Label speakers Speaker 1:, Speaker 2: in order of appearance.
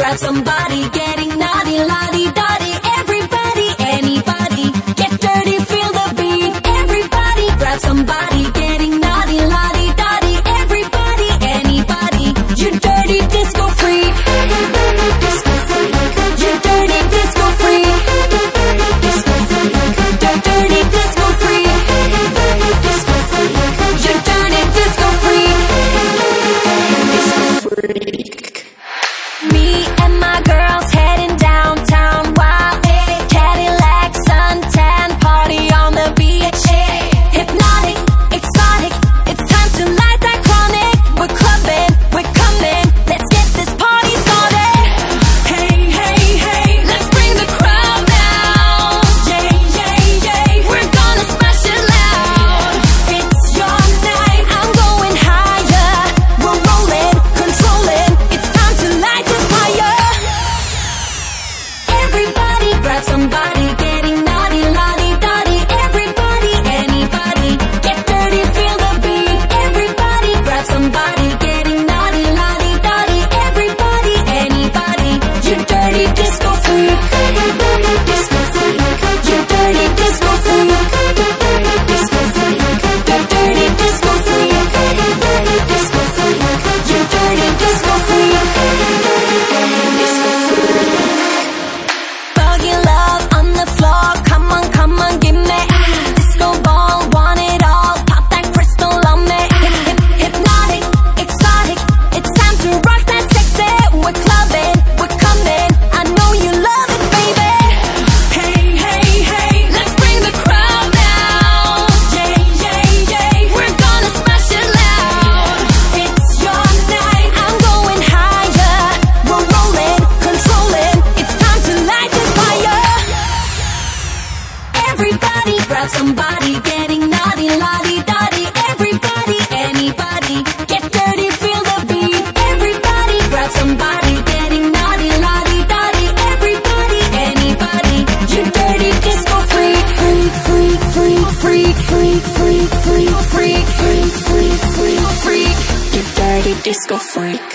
Speaker 1: grab somebody, getting naughty, lottie-dottie. Everybody, anybody, get dirty, feel the beat. Everybody, grab somebody, getting naughty, lottie-dottie. Everybody, anybody, you dirty disco freak. You dirty disco freak. You dirty disco freak. Dirty disco freak. You dirty disco freak. Me and my girls heading downtown, wild Cadillac, suntan, party on the beach. Hypnotic, exotic, it's time to light that chronic. We're clubbing, we're coming, let's get this party started. Hey, hey, hey, let's bring the crowd down. Yay, yay, yay, we're gonna smash it loud. It's your night, I'm going higher. We're rolling, controlling, it's time to light this fire. Everybody grab somebody, getting naughty, lottie-dottie. Everybody, anybody, get dirty, feel the beat. Everybody grab somebody, getting naughty, lottie-dottie. Everybody, anybody, you dirty disco freak. You dirty disco freak. You dirty disco freak. Disco freak. You dirty disco freak. Disco freak. You dirty disco freak. Buggy love on the floor, come on, give me disco ball, want it all, pop that crystal on me. Hypnotic, exotic, it's time to rock that sexy. We're clubbing, we're coming, I know you love it, baby. Hey, hey, hey, let's bring the crowd down. Yay, yay, yay, we're gonna smash it loud. It's your night, I'm going higher. We're rolling, controlling, it's time to light this fire. Everybody grab somebody, getting naughty, lottie-dottie. Everybody, anybody, get dirty, feel the beat. Everybody grab somebody, getting naughty, lottie-dottie. Everybody, anybody, you dirty disco freak. Freak, freak, freak, freak, freak, freak, freak, freak, freak, freak, freak, freak, you dirty disco freak.